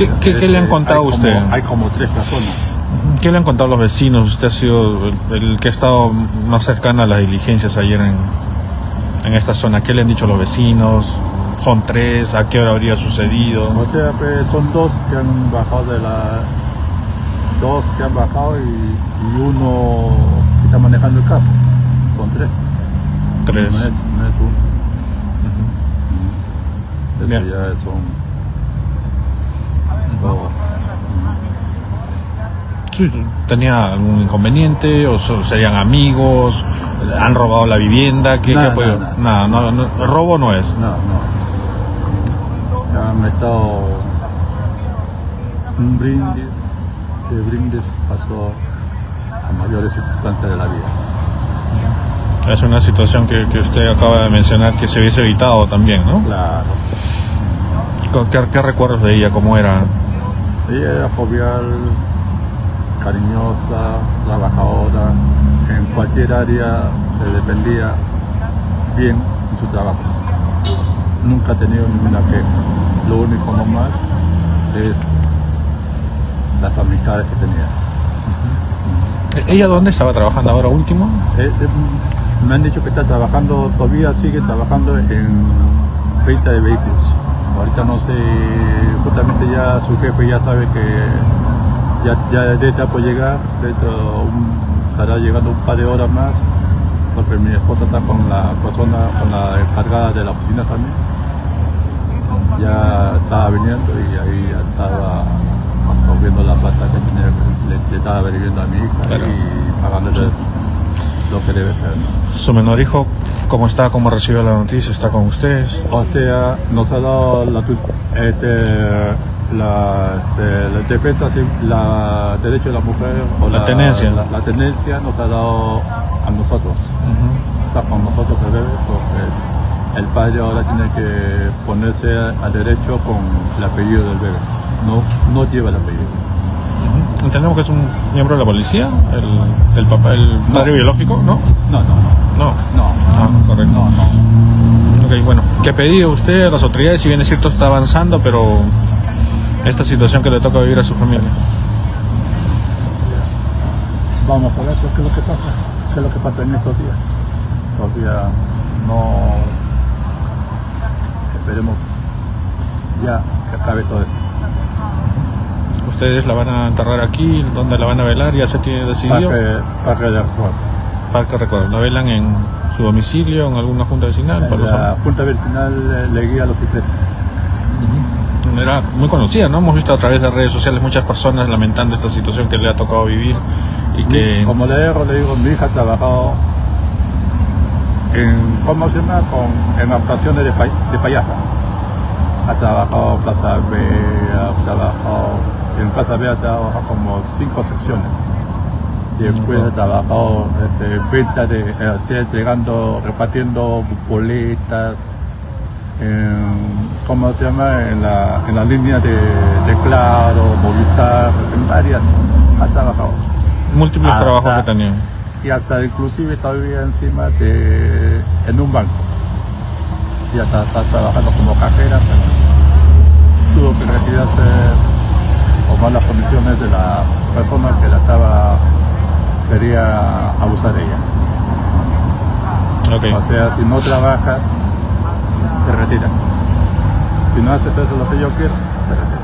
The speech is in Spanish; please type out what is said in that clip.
¿Qué le han contado a usted? Hay como 3 personas. ¿Qué le han contado los vecinos? Usted ha sido el que ha estado más cercano a las diligencias ayer en esta zona. ¿Qué le han dicho los vecinos? ¿Son 3? ¿A qué hora habría sucedido? O sea, pues, son 2 que han bajado y uno que está manejando el carro. Son 3. 3. No es uno. Bien. Ya son 2. ¿Tenía algún inconveniente o serían amigos? ¿Han robado la vivienda? ¿Qué apoyo? Nada, no, robo no es. No. Han estado un brindis, que brindis pasó a mayores circunstancias de la vida. Es una situación que usted acaba de mencionar que se hubiese evitado también, ¿no? Claro. ¿Qué recuerdos de ella? ¿Cómo era? Ella era jovial, cariñosa, trabajadora, en cualquier área se defendía bien en su trabajo. Nunca ha tenido ninguna queja. Lo único nomás es las amistades que tenía. ¿Ella dónde estaba trabajando ahora último? Me han dicho que está trabajando, todavía sigue trabajando en venta de vehículos. Ahorita no sé, justamente ya su jefe ya sabe que ya está por llegar, de hecho estará llegando un par de horas más, porque mi esposa está con la encargada de la oficina también. Ya estaba viniendo y ahí ya estaba absorbiendo la plata que le estaba debiendo a mi hija. Claro. Y pagándole lo que debe ser, ¿no? ¿Su menor hijo cómo está? ¿Cómo recibió la noticia? ¿Está con ustedes? O sea, nos ha dado la defensa, la derecho de la mujer o la tenencia. La tenencia nos ha dado a nosotros. Está con nosotros el bebé porque el padre ahora tiene que ponerse al derecho con el apellido del bebé. No lleva el apellido. Entendemos que es un miembro de la policía, el padre biológico, ¿no? No. Correcto. No. Ok, bueno, ¿qué pedido usted a las autoridades? Si bien es cierto está avanzando, pero esta situación que le toca vivir a su familia. Vamos a ver qué es lo que pasa en estos días. Todavía no. Esperemos ya que acabe todo esto. ¿Ustedes la van a enterrar aquí? ¿Dónde la van a velar? ¿Ya se tiene decidido? Parque de Recuerdo. Parque Recuerdo. ¿La velan en su domicilio, en alguna junta vecinal? La junta vecinal le guía a los ingleses. Era muy conocida, ¿no? Hemos visto a través de redes sociales muchas personas lamentando esta situación que le ha tocado vivir y que... Como le digo, mi hija ha trabajado en actuaciones de payasa. Ha trabajado en Plaza B, en Plaza B ha trabajado como 5 secciones. Después ha trabajado venta repartiendo boletas, en la línea de Claro, Movistar, en varias ha trabajado. Múltiples trabajos que tenían. Y hasta inclusive todavía encima en un banco. Ya está trabajando como cajera, pero tuvo que retirarse por malas condiciones de la persona que quería abusar de ella. Okay. O sea, si no trabajas, te retiras. Si no haces eso lo que yo quiero, te retiras.